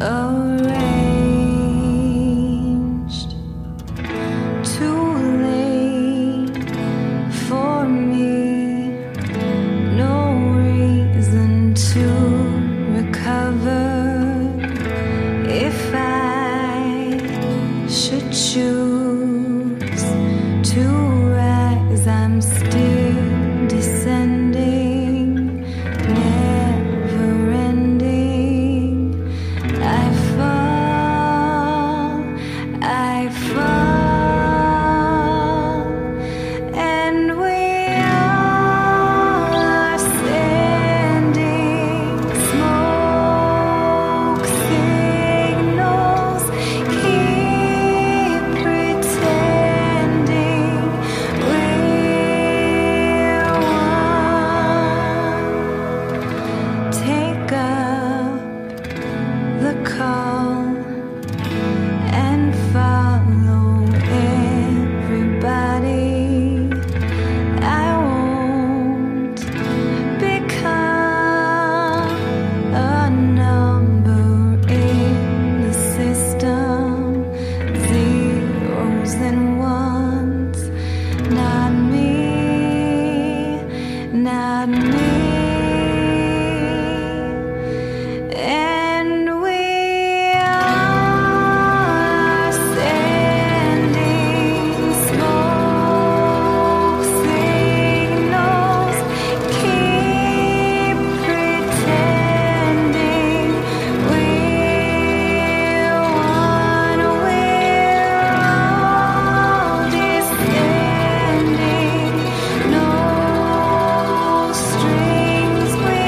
arranged. Too late for me, no reason to recover. If I should choose to rise, I'm still descending, never ending. I fall, and we are sending smoke signals. Keep pretending we're one. Take up the call and follow everybody. I won't become a number in the system. Zeros and ones, not me, not me. And we are sending smoke signals. Keep pretending we're one. We're all descending, no strings. We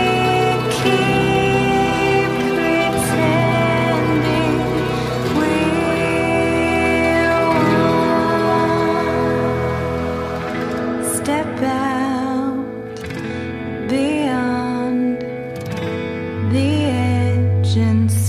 keep pretending we're one. Step out beyond the edge and